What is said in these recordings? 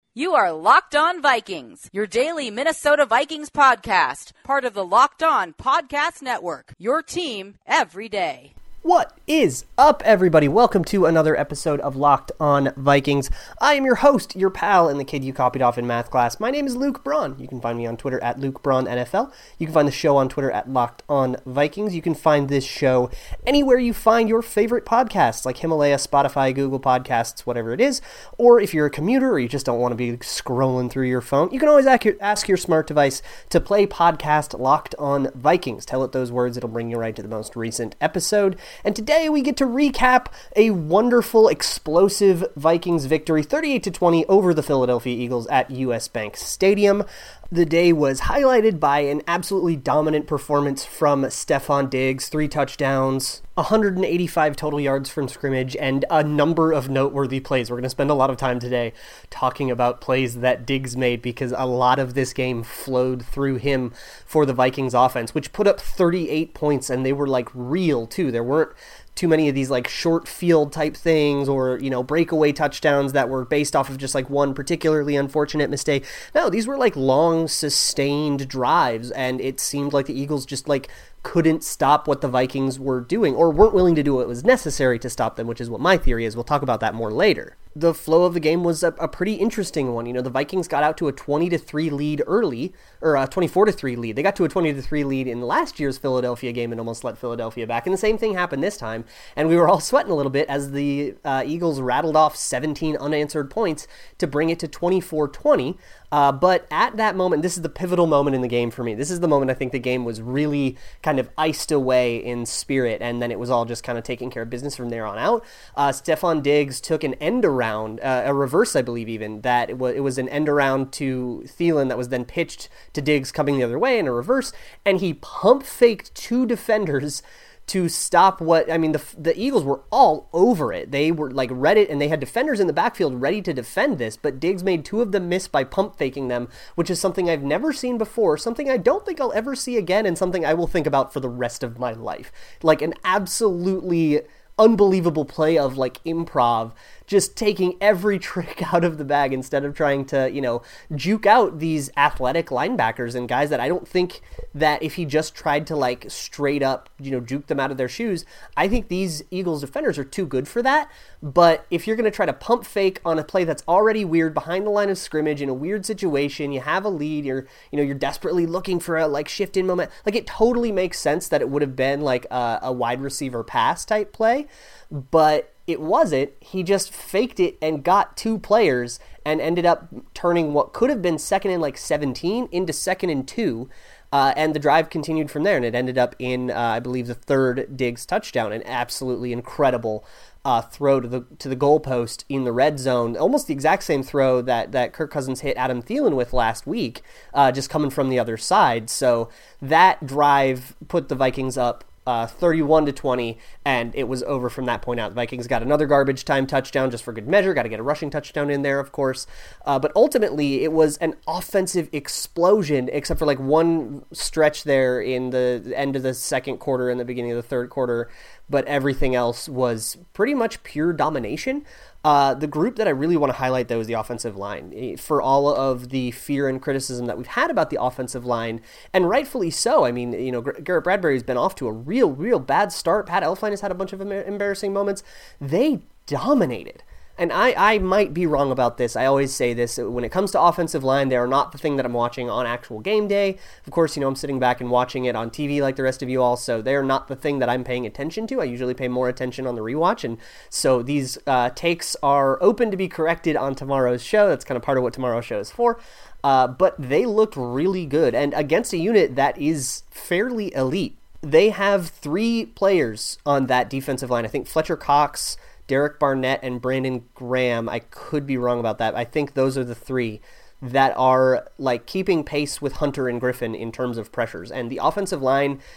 You are Locked On Vikings, your daily Minnesota Vikings podcast, part of the Locked On Podcast Network, your team every day. What is up, everybody? Welcome to another episode of Locked On Vikings. I am your host, your pal, and the kid you copied off in math class. My name is Luke Braun. You can find me on Twitter at Luke Braun NFL. You can find the show on Twitter at Locked On Vikings. You can find this show anywhere you find your favorite podcasts, like Himalaya, Spotify, Google Podcasts, whatever it is. Or if you're a commuter or you just don't want to be scrolling through your phone, you can always ask your smart device to play podcast Locked On Vikings. Tell it those words. It'll bring you right to the most recent episode. And today we get to recap a wonderful, explosive Vikings victory, 38-20 over the Philadelphia Eagles at US Bank Stadium. The day was highlighted by an absolutely dominant performance from Stefon Diggs, 3 touchdowns, 185 total yards from scrimmage, and a number of noteworthy plays. We're going to spend a lot of time today talking about plays that Diggs made because a lot of this game flowed through him for the Vikings offense, which put up 38 points, and they were like real too. There weren't too many of these like short field type things or, breakaway touchdowns that were based off of just like one particularly unfortunate mistake. No, these were like long sustained drives, and it seemed like the Eagles just like couldn't stop what the Vikings were doing or weren't willing to do what was necessary to stop them, which is what my theory is. We'll talk about that more later. The flow of the game was a pretty interesting one. The Vikings got out to a 20-3 lead early, or a 24-3 lead. They got to a 20-3 lead in last year's Philadelphia game and almost let Philadelphia back. And the same thing happened this time. And we were all sweating a little bit as the Eagles rattled off 17 unanswered points to bring it to 24-20. But at that moment, this is the pivotal moment in the game for me. This is the moment I think the game was really kind of iced away in spirit, and then it was all just kind of taking care of business from there on out. Stefon Diggs took an end around, a reverse, I believe even, that it was an end around to Thielen that was then pitched to Diggs coming the other way in a reverse, and he pump faked 2 defenders to stop the Eagles were all over it. They were like read it, and they had defenders in the backfield ready to defend this, but Diggs made 2 of them miss by pump faking them, which is something I've never seen before, something I don't think I'll ever see again, and something I will think about for the rest of my life. Like an absolutely unbelievable play of like improv, just taking every trick out of the bag instead of trying to, juke out these athletic linebackers and guys that I don't think that if he just tried to like straight up, juke them out of their shoes, I think these Eagles defenders are too good for that. But if you're going to try to pump fake on a play that's already weird behind the line of scrimmage in a weird situation, you have a lead, you're desperately looking for a like shift in moment, like it totally makes sense that it would have been like a wide receiver pass type play, but it wasn't. He just faked it and got 2 players and ended up turning what could have been 2nd and like 17 into 2nd and 2. And the drive continued from there, and it ended up in, I believe, the 3rd Diggs touchdown, an absolutely incredible throw to the goalpost in the red zone, almost the exact same throw that Kirk Cousins hit Adam Thielen with last week, just coming from the other side. So that drive put the Vikings up 31-20, and it was over from that point out. The Vikings got another garbage time touchdown just for good measure. Got to get a rushing touchdown in there, of course. But ultimately, it was an offensive explosion, except for like one stretch there in the end of the second quarter and the beginning of the third quarter. But everything else was pretty much pure domination. The group that I really want to highlight, though, is the offensive line. For all of the fear and criticism that we've had about the offensive line, and rightfully so. I mean, Garrett Bradbury's been off to a real bad start. Pat Elflein has had a bunch of embarrassing moments. They dominated. And I might be wrong about this. I always say this. When it comes to offensive line, they are not the thing that I'm watching on actual game day. Of course, I'm sitting back and watching it on TV like the rest of you all, so they're not the thing that I'm paying attention to. I usually pay more attention on the rewatch, and so these takes are open to be corrected on tomorrow's show. That's kind of part of what tomorrow's show is for. But they looked really good, and against a unit that is fairly elite. They have 3 players on that defensive line. I think Fletcher Cox, Derek Barnett, and Brandon Graham. I could be wrong about that. I think those are the 3 that are like keeping pace with Hunter and Griffin in terms of pressures. And the offensive line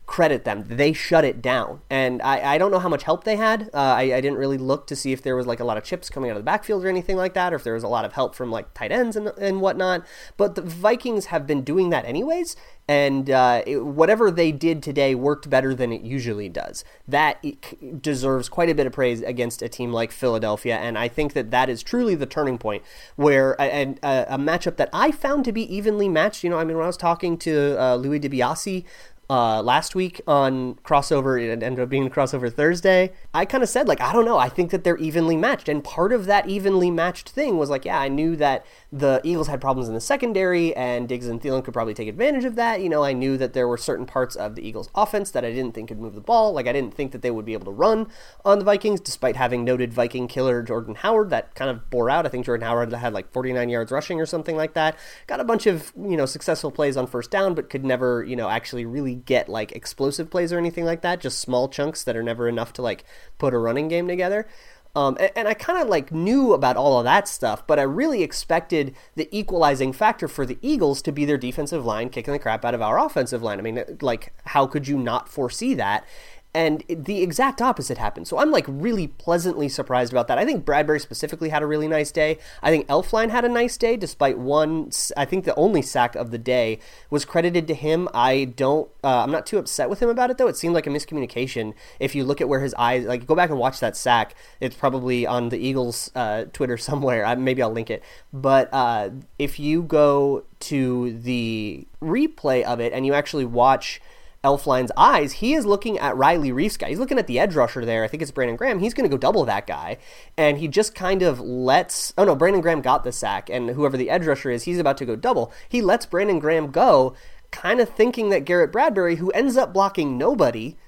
credit them. They shut it down. And I don't know how much help they had. I didn't really look to see if there was like a lot of chips coming out of the backfield or anything like that, or if there was a lot of help from like tight ends and whatnot. But the Vikings have been doing that anyways. And whatever they did today worked better than it usually does. That deserves quite a bit of praise against a team like Philadelphia, and I think that is truly the turning point where a matchup that I found to be evenly matched. When I was talking to Louis DiBiase last week on Crossover, it ended up being Crossover Thursday, I kind of said, I don't know, I think that they're evenly matched. And part of that evenly matched thing was I knew that the Eagles had problems in the secondary, and Diggs and Thielen could probably take advantage of that. I knew that there were certain parts of the Eagles offense that I didn't think could move the ball. I didn't think that they would be able to run on the Vikings, despite having noted Viking killer Jordan Howard. That kind of bore out. I think Jordan Howard had 49 yards rushing or something like that. Got a bunch of, successful plays on first down, but could never, actually really get explosive plays or anything like that. Just small chunks that are never enough to put a running game together. And I kind of knew about all of that stuff, but I really expected the equalizing factor for the Eagles to be their defensive line kicking the crap out of our offensive line. I mean, how could you not foresee that? And the exact opposite happened. So I'm really pleasantly surprised about that. I think Bradbury specifically had a really nice day. I think Elflein had a nice day, despite I think the only sack of the day was credited to him. I'm not too upset with him about it though. It seemed like a miscommunication. If you look at where his eyes, go back and watch that sack. It's probably on the Eagles Twitter somewhere. Maybe I'll link it. But if you go to the replay of it and you actually watch Elflein's eyes, he is looking at Riley Reif's guy. He's looking at the edge rusher there. I think it's Brandon Graham. He's going to go double that guy. And he just kind of Brandon Graham got the sack. And whoever the edge rusher is, he's about to go double. He lets Brandon Graham go, kind of thinking that Garrett Bradbury, who ends up blocking nobody,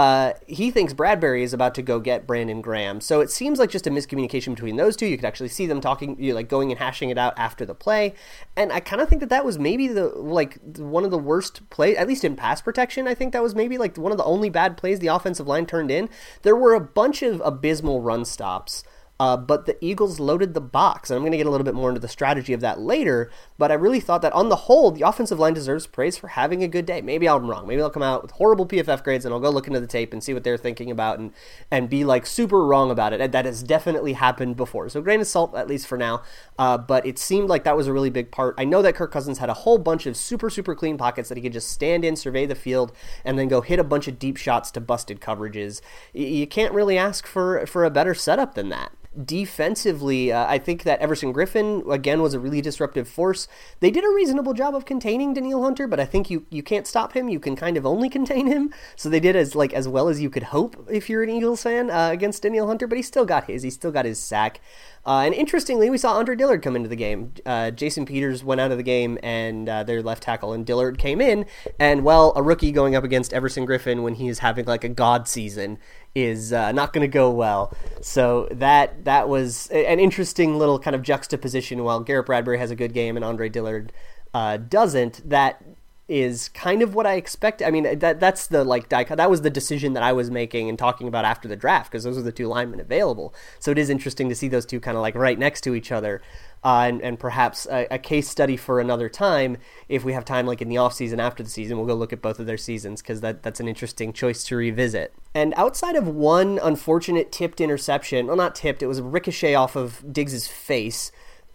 he thinks Bradbury is about to go get Brandon Graham. So it seems like just a miscommunication between those two. You could actually see them talking, going and hashing it out after the play. And I kind of think that was maybe one of the worst plays, at least in pass protection. I think that was maybe one of the only bad plays the offensive line turned in. There were a bunch of abysmal run stops. But the Eagles loaded the box, and I'm going to get a little bit more into the strategy of that later, but I really thought that on the whole, the offensive line deserves praise for having a good day. Maybe I'm wrong. Maybe they'll come out with horrible PFF grades, and I'll go look into the tape and see what they're thinking about and be super wrong about it. And that has definitely happened before. So grain of salt, at least for now, but it seemed like that was a really big part. I know that Kirk Cousins had a whole bunch of super, super clean pockets that he could just stand in, survey the field, and then go hit a bunch of deep shots to busted coverages. You can't really ask for a better setup than that. Defensively, I think that Everson Griffin, again, was a really disruptive force. They did a reasonable job of containing Danielle Hunter, but I think you can't stop him. You can kind of only contain him. So they did as well as you could hope if you're an Eagles fan against Danielle Hunter, but he still got his sack. And interestingly, we saw Andre Dillard come into the game. Jason Peters went out of the game, and their left tackle, and Dillard came in. And, a rookie going up against Everson Griffin when he is having a god season is not going to go well. So that was an interesting little kind of juxtaposition. While Garrett Bradbury has a good game and Andre Dillard doesn't, that is kind of what I expected. I mean, that's the that was the decision that I was making and talking about after the draft, because those are the two linemen available. So it is interesting to see those two kind of right next to each other. And perhaps a case study for another time. If we have time, in the offseason after the season, we'll go look at both of their seasons, because that's an interesting choice to revisit. And outside of one unfortunate tipped interception, well, not tipped, it was a ricochet off of Diggs' face.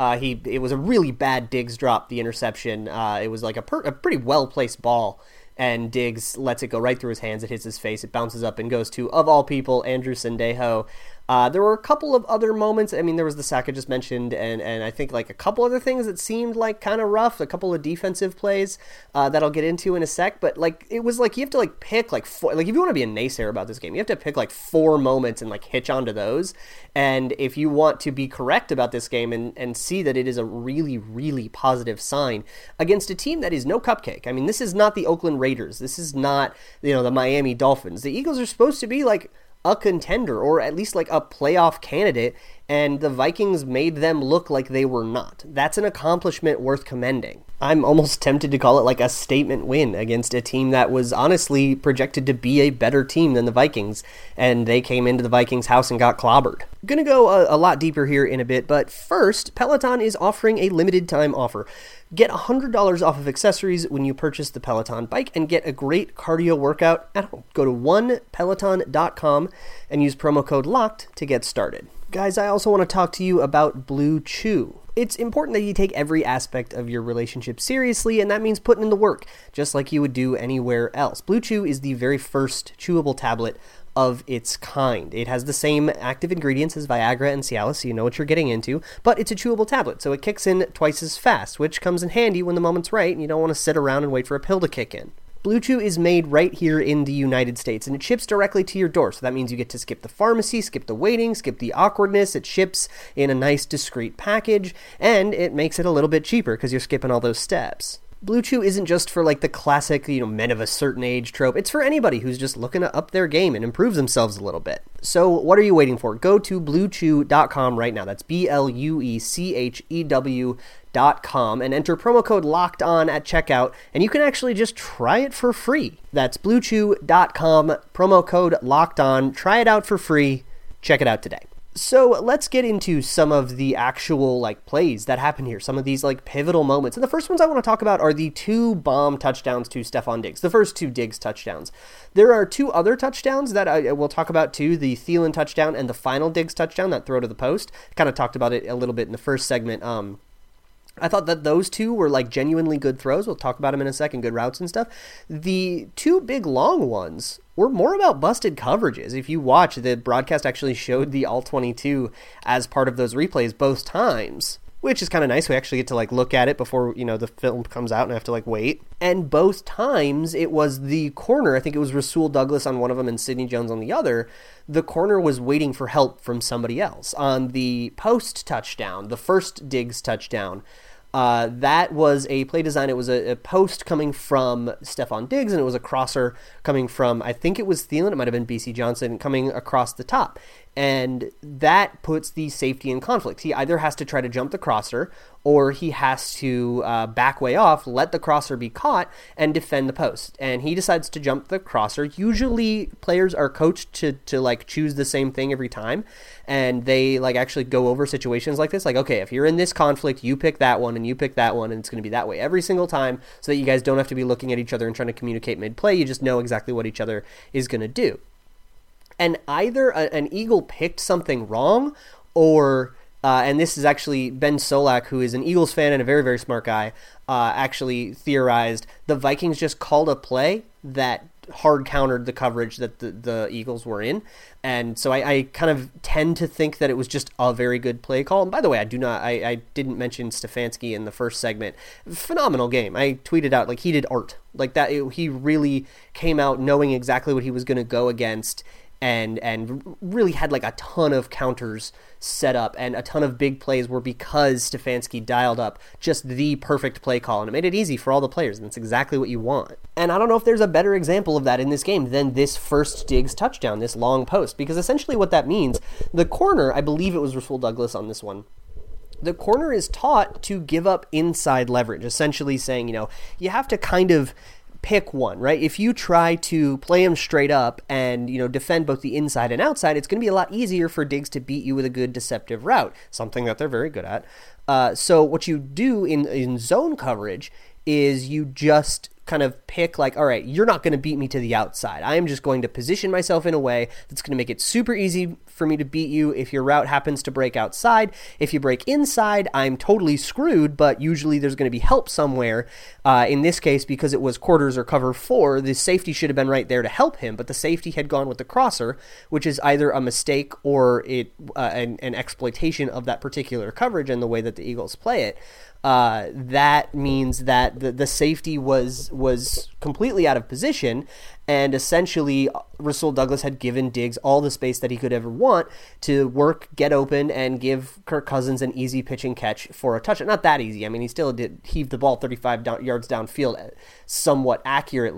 It was a really bad Diggs drop, the interception. It was a pretty well-placed ball, and Diggs lets it go right through his hands. It hits his face. It bounces up and goes to, of all people, Andrew Sendejo. There were a couple of other moments. I mean, there was the sack I just mentioned, and I think a couple other things that seemed kind of rough, a couple of defensive plays that I'll get into in a sec. But it was you have to pick four, if you want to be a naysayer about this game, you have to pick 4 moments and hitch onto those. And if you want to be correct about this game and see that it is a really, really positive sign against a team that is no cupcake. I mean, this is not the Oakland Raiders. This is not, the Miami Dolphins. The Eagles are supposed to be a contender, or at least a playoff candidate, and the Vikings made them look like they were not. That's an accomplishment worth commending. I'm almost tempted to call it like a statement win against a team that was honestly projected to be a better team than the Vikings, and they came into the Vikings' house and got clobbered. Gonna go a lot deeper here in a bit, but first, Peloton is offering a limited time offer. Get $100 off of accessories when you purchase the Peloton bike and get a great cardio workout at home. Go to onepeloton.com and use promo code LOCKED to get started. Guys, I also want to talk to you about Blue Chew. It's important that you take every aspect of your relationship seriously, and that means putting in the work, just like you would do anywhere else. Blue Chew is the very first chewable tablet of its kind. It has the same active ingredients as Viagra and Cialis, so you know what you're getting into, but it's a chewable tablet, so it kicks in twice as fast, which comes in handy when the moment's right and you don't want to sit around and wait for a pill to kick in. Blue Chew is made right here in the United States, and it ships directly to your door, so that means you get to skip the pharmacy, skip the waiting, skip the awkwardness. It ships in a nice, discreet package, and it makes it a little bit cheaper because you're skipping all those steps. Blue Chew isn't just for like the classic, men of a certain age trope. It's for anybody who's just looking to up their game and improve themselves a little bit. So what are you waiting for? Go to bluechew.com right now. That's BLUECHEW.com and enter promo code LOCKEDON at checkout, and you can actually just try it for free. That's bluechew.com, promo code LOCKEDON. Try it out for free. Check it out today. So let's get into some of the actual plays that happen here, some of these pivotal moments. And the first ones I want to talk about are the two bomb touchdowns to Stefon Diggs, the first two Diggs touchdowns. There are two other touchdowns that I will talk about too, the Thielen touchdown and the final Diggs touchdown, that throw to the post. Kind of talked about it a little bit in the first segment. I thought that those two were genuinely good throws. We'll talk about them in a second, good routes and stuff. The two big long ones were more about busted coverages. If you watch, the broadcast actually showed the All-22 as part of those replays both times, which is kind of nice. We actually get to look at it before, the film comes out and I have to wait. And both times it was the corner, I think it was Rasul Douglas on one of them and Sidney Jones on the other. The corner was waiting for help from somebody else. On the post touchdown, the first Diggs touchdown, that was a play design. It was a post coming from Stefon Diggs, and it was a crosser coming from, I think it was Thielen, it might have been BC Johnson, coming across the top. And that puts the safety in conflict. He either has to try to jump the crosser, or he has to back way off, let the crosser be caught, and defend the post. And he decides to jump the crosser. Usually players are coached to choose the same thing every time, and they actually go over situations like this. Okay, if you're in this conflict, you pick that one, and you pick that one, and it's going to be that way every single time, so that you guys don't have to be looking at each other and trying to communicate mid-play. You just know exactly what each other is going to do. And either an Eagle picked something wrong, or and this is actually Ben Solak, who is an Eagles fan and a very, very smart guy, actually theorized the Vikings just called a play that hard countered the coverage that the Eagles were in. And so I kind of tend to think that it was just a very good play call. And by the way, I didn't mention Stefanski in the first segment. Phenomenal game. I tweeted out he did art like that. He really came out knowing exactly what he was going to go against. And really had a ton of counters set up, and a ton of big plays were because Stefanski dialed up just the perfect play call, and it made it easy for all the players, and that's exactly what you want. And I don't know if there's a better example of that in this game than this first Diggs touchdown, this long post, because essentially what that means, the corner, I believe it was Rasul Douglas on this one, the corner is taught to give up inside leverage, essentially saying, you have to kind of pick one, right? If you try to play him straight up and, defend both the inside and outside, it's going to be a lot easier for Diggs to beat you with a good deceptive route, something that they're very good at. So what you do in zone coverage is you just kind of pick all right, you're not going to beat me to the outside. I am just going to position myself in a way that's going to make it super easy for me to beat you if your route happens to break outside. If you break inside, I'm totally screwed, but usually there's going to be help somewhere. In this case, because it was quarters or cover 4, the safety should have been right there to help him, but the safety had gone with the crosser, which is either a mistake or an exploitation of that particular coverage and the way that the Eagles play it. That means that the safety was completely out of position, and essentially Rasul Douglas had given Diggs all the space that he could ever want to work, get open, and give Kirk Cousins an easy pitch and catch for a touchdown. Not that easy. I mean, he still did heave the ball 35 yards downfield somewhat accurately,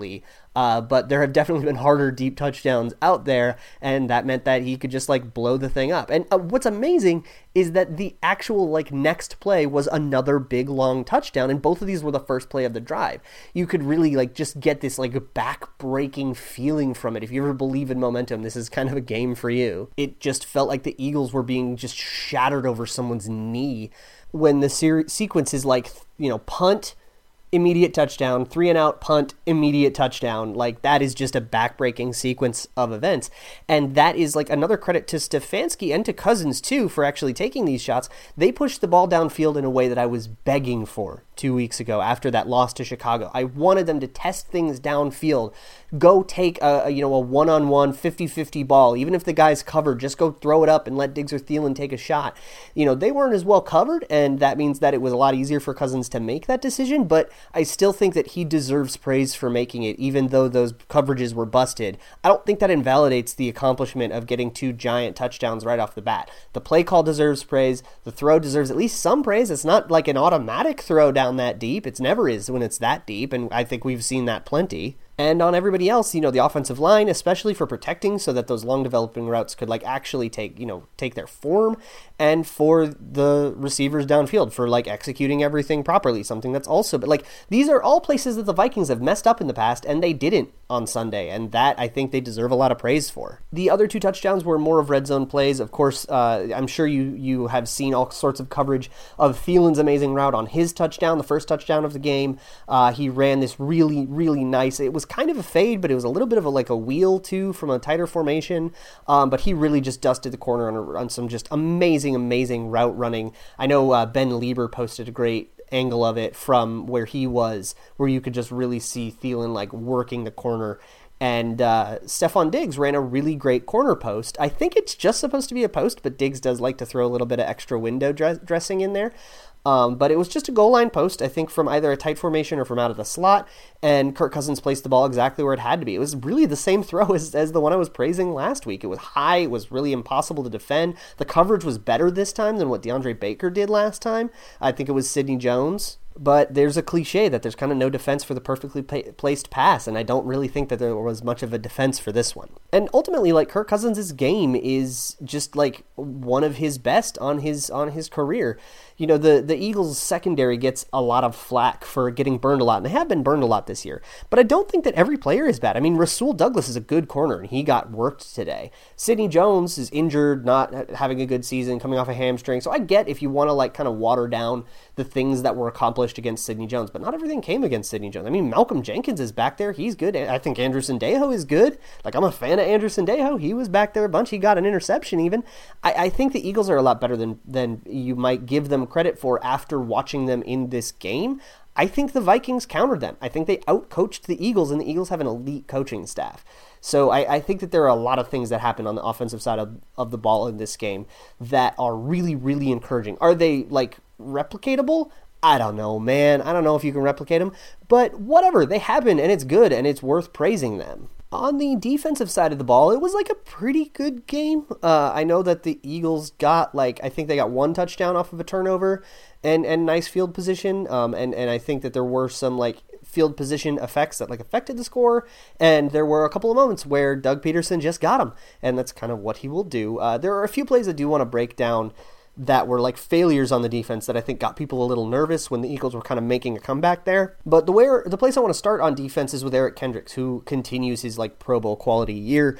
But there have definitely been harder deep touchdowns out there, and that meant that he could just like blow the thing up. And what's amazing is that the actual like next play was another big long touchdown, and both of these were the first play of the drive. You could really like just get this like back-breaking feeling from it. If you ever believe in momentum, this is kind of a game for you. It just felt like the Eagles were being just shattered over someone's knee when the sequence is like, punt, immediate touchdown, 3-and-out, punt, immediate touchdown. Like, that is just a back-breaking sequence of events. And that is, like, another credit to Stefanski and to Cousins, too, for actually taking these shots. They pushed the ball downfield in a way that I was begging for 2 weeks ago after that loss to Chicago. I wanted them to test things downfield. Go take a one-on-one 50-50 ball. Even if the guy's covered, just go throw it up and let Diggs or Thielen take a shot. They weren't as well covered, and that means that it was a lot easier for Cousins to make that decision, but I still think that he deserves praise for making it, even though those coverages were busted. I don't think that invalidates the accomplishment of getting 2 giant touchdowns right off the bat. The play call deserves praise. The throw deserves at least some praise. It's not like an automatic throw down that deep. It never is when it's that deep, and I think we've seen that plenty. And on everybody else, the offensive line, especially for protecting so that those long developing routes could actually take their form, and for the receivers downfield for executing everything properly, something that's also, but these are all places that the Vikings have messed up in the past, and they didn't on Sunday, and that I think they deserve a lot of praise for. The other 2 touchdowns were more of red zone plays. Of course, I'm sure you have seen all sorts of coverage of Thielen's amazing route on his touchdown, the first touchdown of the game. He ran this really, really nice, it was kind of a fade, but it was a little bit of a wheel too from a tighter formation, but he really just dusted the corner on some just amazing route running. I know Ben Lieber posted a great angle of it from where he was, where you could just really see Thielen working the corner. And Stephon Diggs ran a really great corner post. I think it's just supposed to be a post, but Diggs does like to throw a little bit of extra window dressing in there. But it was just a goal line post, I think, from either a tight formation or from out of the slot, and Kirk Cousins placed the ball exactly where it had to be. It was really the same throw as the one I was praising last week. It was high, it was really impossible to defend. The coverage was better this time than what DeAndre Baker did last time. I think it was Sidney Jones. But there's a cliche that there's kind of no defense for the perfectly placed pass, and I don't really think that there was much of a defense for this one. And ultimately, Kirk Cousins' game is just one of his best on his career. The Eagles' secondary gets a lot of flack for getting burned a lot, and they have been burned a lot this year. But I don't think that every player is bad. I mean, Rasul Douglas is a good corner, and he got worked today. Sidney Jones is injured, not having a good season, coming off a hamstring. So I get if you want to kind of water down the things that were accomplished against Sidney Jones, but not everything came against Sidney Jones. I mean, Malcolm Jenkins is back there. He's good. I think Andrew Sendejo is good. I'm a fan of Andrew Sendejo. He was back there a bunch. He got an interception even. I think the Eagles are a lot better than you might give them credit for after watching them in this game. I think the Vikings countered them. I think they outcoached the Eagles, and the Eagles have an elite coaching staff. So I think that there are a lot of things that happen on the offensive side of the ball in this game that are really, really encouraging. Are they, replicatable? I don't know, man. I don't know if you can replicate them. But whatever, they happen, and it's good, and it's worth praising them. On the defensive side of the ball, it was a pretty good game. I know that the Eagles got I think they got 1 touchdown off of a turnover and nice field position. And I think that there were some field position effects that affected the score. And there were a couple of moments where Doug Peterson just got him. And that's kind of what he will do. There are a few plays I do want to break down that were failures on the defense that I think got people a little nervous when the Eagles were kind of making a comeback there. But the place I want to start on defense is with Eric Kendricks, who continues his Pro Bowl quality year.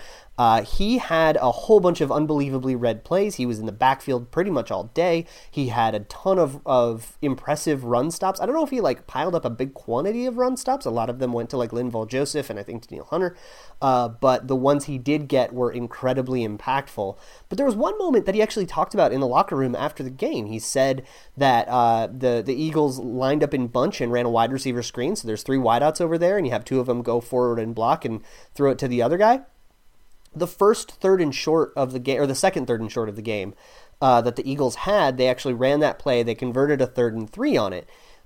He had a whole bunch of unbelievably red plays. He was in the backfield pretty much all day. He had a ton of impressive run stops. I don't know if he piled up a big quantity of run stops. A lot of them went to Linval Joseph and I think Danielle Hunter. But the ones he did get were incredibly impactful. But there was one moment that he actually talked about in the locker room after the game. He said that the Eagles lined up in bunch and ran a wide receiver screen. So there's 3 wideouts over there, and you have 2 of them go forward and block and throw it to the other guy. The first 3rd and short of the game, or the second 3rd and short of the game that the Eagles had, they actually ran that play. They converted a 3rd and 3 on it.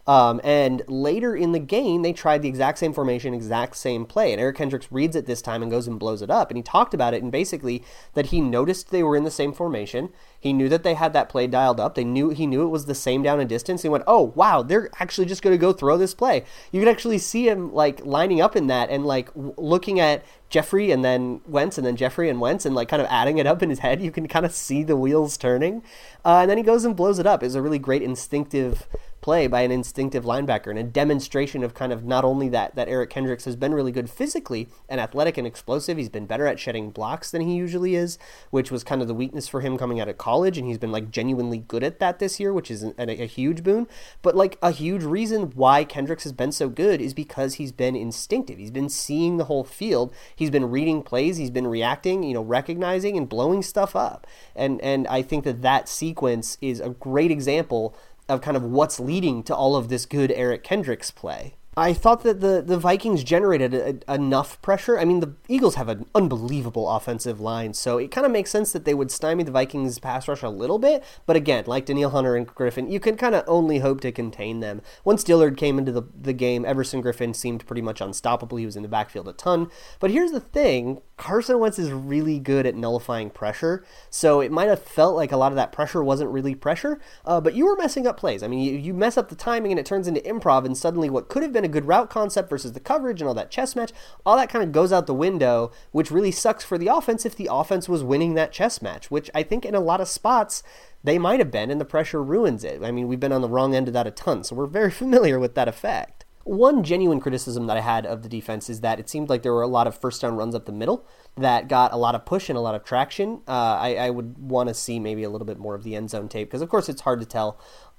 And later in the game, they tried the exact same formation, exact same play. And Eric Kendricks reads it this time and goes and blows it up. And he talked about it and basically that he noticed they were in the same formation. He knew that they had that play dialed up. He knew it was the same down and distance. He went, oh, wow, they're actually just going to go throw this play. You could actually see him like lining up in that and like looking at Jeffrey and then Wentz and then Jeffrey and Wentz and like kind of adding it up in his head. You can kind of see the wheels turning. And then he goes and blows it up. It was a really great instinctive play by an instinctive linebacker and a demonstration of kind of not only that Eric Kendricks has been really good physically and athletic and explosive. He's been better at shedding blocks than he usually is, which was kind of the weakness for him coming out of college. And he's been like genuinely good at that this year, which is a huge boon. But like a huge reason why Kendricks has been so good is because he's been instinctive. He's been seeing the whole field. He's been reading plays. He's been reacting, recognizing and blowing stuff up. And I think that sequence is a great example of kind of what's leading to all of this good Eric Kendricks play. I thought that the Vikings generated enough pressure. I mean, the Eagles have an unbelievable offensive line, so it kind of makes sense that they would stymie the Vikings' pass rush a little bit. But again, like Danielle Hunter and Griffin, you can kind of only hope to contain them. Once Dillard came into the game, Everson Griffin seemed pretty much unstoppable. He was in the backfield a ton. But here's the thing. Carson Wentz is really good at nullifying pressure, so it might have felt like a lot of that pressure wasn't really pressure, but you were messing up plays. I mean, you mess up the timing and it turns into improv, and suddenly what could have been a good route concept versus the coverage and all that chess match, all that kind of goes out the window, which really sucks for the offense if the offense was winning that chess match, which I think in a lot of spots they might have been, and the pressure ruins it. I mean, we've been on the wrong end of that a ton, so we're very familiar with that effect. One genuine criticism that I had of the defense is that it seemed like there were a lot of first down runs up the middle that got a lot of push and a lot of traction. I would want to see maybe a little bit more of the end zone tape because, of course, it's hard to tell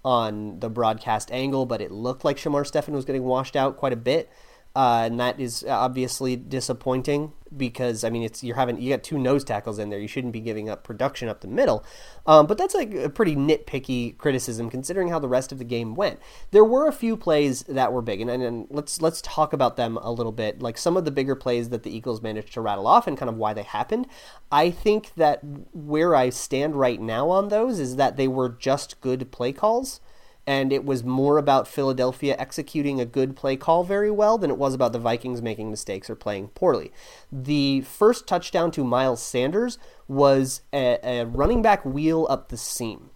on the broadcast angle, but it looked like Shamar Stephen was getting washed out quite a bit. And that is obviously disappointing because, I mean, you got two nose tackles in there. You shouldn't be giving up production up the middle. But that's like a pretty nitpicky criticism considering how the rest of the game went. There were a few plays that were big, and let's talk about them a little bit. Like some of the bigger plays that the Eagles managed to rattle off and kind of why they happened. I think that where I stand right now on those is that they were just good play calls. And it was more about Philadelphia executing a good play call very well than it was about the Vikings making mistakes or playing poorly. The first touchdown to Miles Sanders was a running back wheel up the seam,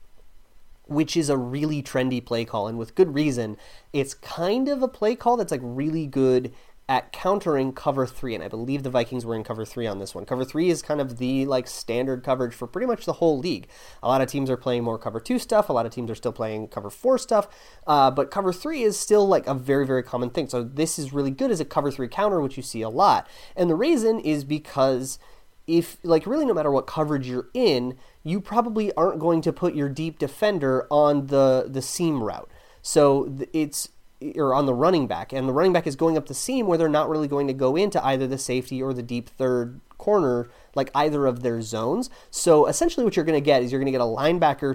which is a really trendy play call, and with good reason. It's kind of a play call that's like really good at countering cover 3, and I believe the Vikings were in cover 3 on this one. Cover 3 is kind of the like standard coverage for pretty much the whole league. A lot of teams are playing more cover 2 stuff, a lot of teams are still playing cover 4 stuff, but cover 3 is still like a very, very common thing. So this is really good as a cover 3 counter, which you see a lot. And the reason is because if, like, really no matter what coverage you're in, you probably aren't going to put your deep defender on the seam route. So or on the running back, and the running back is going up the seam where they're not really going to go into either the safety or the deep third corner, like either of their zones. So essentially what you're going to get is you're going to get a linebacker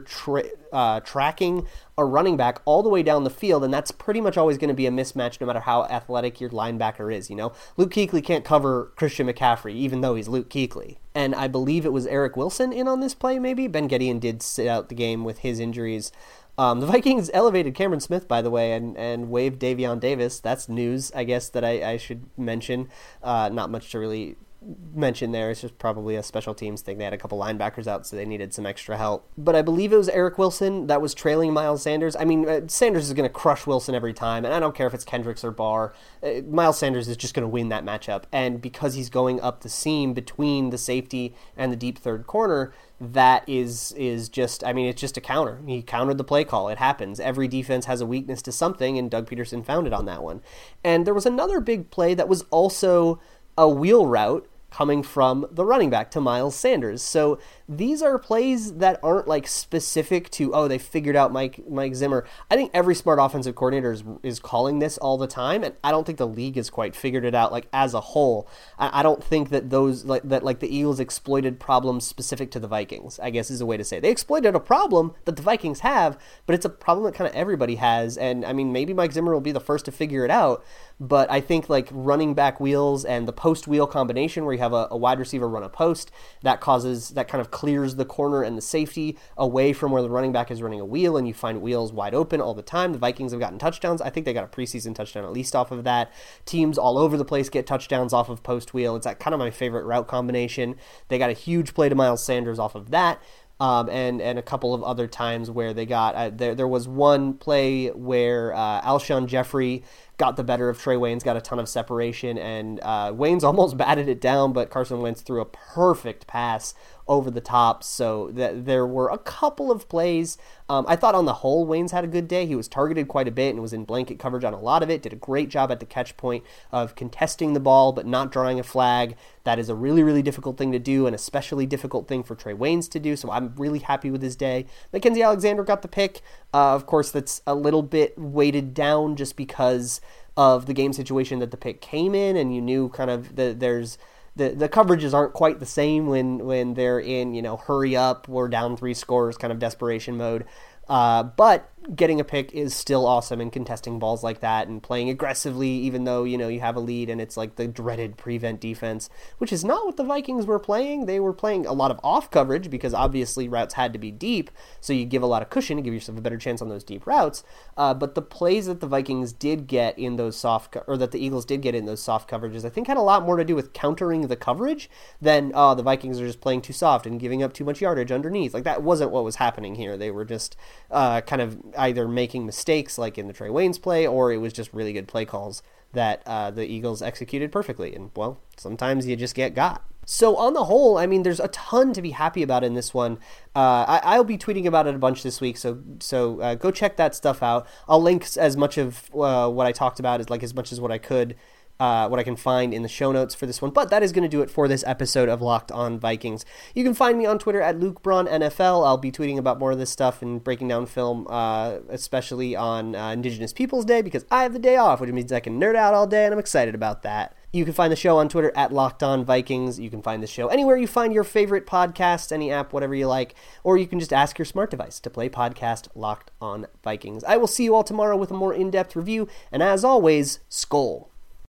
tracking a running back all the way down the field, and that's pretty much always going to be a mismatch no matter how athletic your linebacker is. Luke Kuechly can't cover Christian McCaffrey, even though he's Luke Kuechly. And I believe it was Eric Wilson in on this play, maybe. Ben Gedeon did sit out the game with his injuries. The Vikings elevated Cameron Smith, by the way, and waived Davion Davis. That's news, I guess, that I should mention. Not much to really mention there. It's just probably a special teams thing. They had a couple linebackers out, so they needed some extra help. But I believe it was Eric Wilson that was trailing Miles Sanders. I mean, Sanders is going to crush Wilson every time, and I don't care if it's Kendricks or Barr. Miles Sanders is just going to win that matchup, and because he's going up the seam between the safety and the deep third corner, that is just, I mean, it's just a counter. He countered the play call. It happens. Every defense has a weakness to something, and Doug Peterson found it on that one. And there was another big play that was also a wheel route coming from the running back to Miles Sanders. So these are plays that aren't like specific to, they figured out Mike Zimmer. I think every smart offensive coordinator is calling this all the time, and I don't think the league has quite figured it out like as a whole. I don't think that the Eagles exploited problems specific to the Vikings, I guess is a way to say it. They exploited a problem that the Vikings have, but it's a problem that kind of everybody has, and I mean, maybe Mike Zimmer will be the first to figure it out, but I think like running back wheels and the post wheel combination where you have a wide receiver run a post, that kind of clears the corner and the safety away from where the running back is running a wheel, and you find wheels wide open all the time. The Vikings have gotten touchdowns. I think they got a preseason touchdown at least off of that. Teams all over the place get touchdowns off of post wheel. It's kind of my favorite route combination. They got a huge play to Miles Sanders off of that. And a couple of other times where they got there was one play where Alshon Jeffrey got the better of Trey Waynes, got a ton of separation, and Waynes almost batted it down, but Carson Wentz threw a perfect pass over the top. So there were a couple of plays. I thought on the whole, Waynes had a good day. He was targeted quite a bit and was in blanket coverage on a lot of it, did a great job at the catch point of contesting the ball but not drawing a flag. That is a really, really difficult thing to do, and especially difficult thing for Trey Waynes to do, so I'm really happy with his day. Mackenzie Alexander got the pick. Of course, that's a little bit weighted down just because of the game situation that the pick came in, and you knew kind of there's the coverages aren't quite the same when they're in, hurry up, we're down 3 scores kind of desperation mode. But getting a pick is still awesome, and contesting balls like that and playing aggressively even though, you have a lead and it's like the dreaded prevent defense, which is not what the Vikings were playing. They were playing a lot of off coverage because obviously routes had to be deep, so you give a lot of cushion to give yourself a better chance on those deep routes. But the plays that the Vikings did get in those that the Eagles did get in those soft coverages, I think had a lot more to do with countering the coverage than the Vikings are just playing too soft and giving up too much yardage underneath. Like, that wasn't what was happening here. They were just kind of either making mistakes like in the Trey Waynes play, or it was just really good play calls that the Eagles executed perfectly. And, well, sometimes you just get got. So on the whole, I mean, there's a ton to be happy about in this one. I'll be tweeting about it a bunch this week, so go check that stuff out. I'll link as much of what I talked about as much as what I could. What I can find in the show notes for this one. But that is going to do it for this episode of Locked On Vikings. You can find me on Twitter at Luke Braun NFL. I'll be tweeting about more of this stuff and breaking down film, especially on Indigenous Peoples Day, because I have the day off, which means I can nerd out all day, and I'm excited about that. You can find the show on Twitter at Locked On Vikings. You can find the show anywhere you find your favorite podcasts, any app, whatever you like, or you can just ask your smart device to play podcast Locked On Vikings. I will see you all tomorrow with a more in-depth review, and as always, Skol.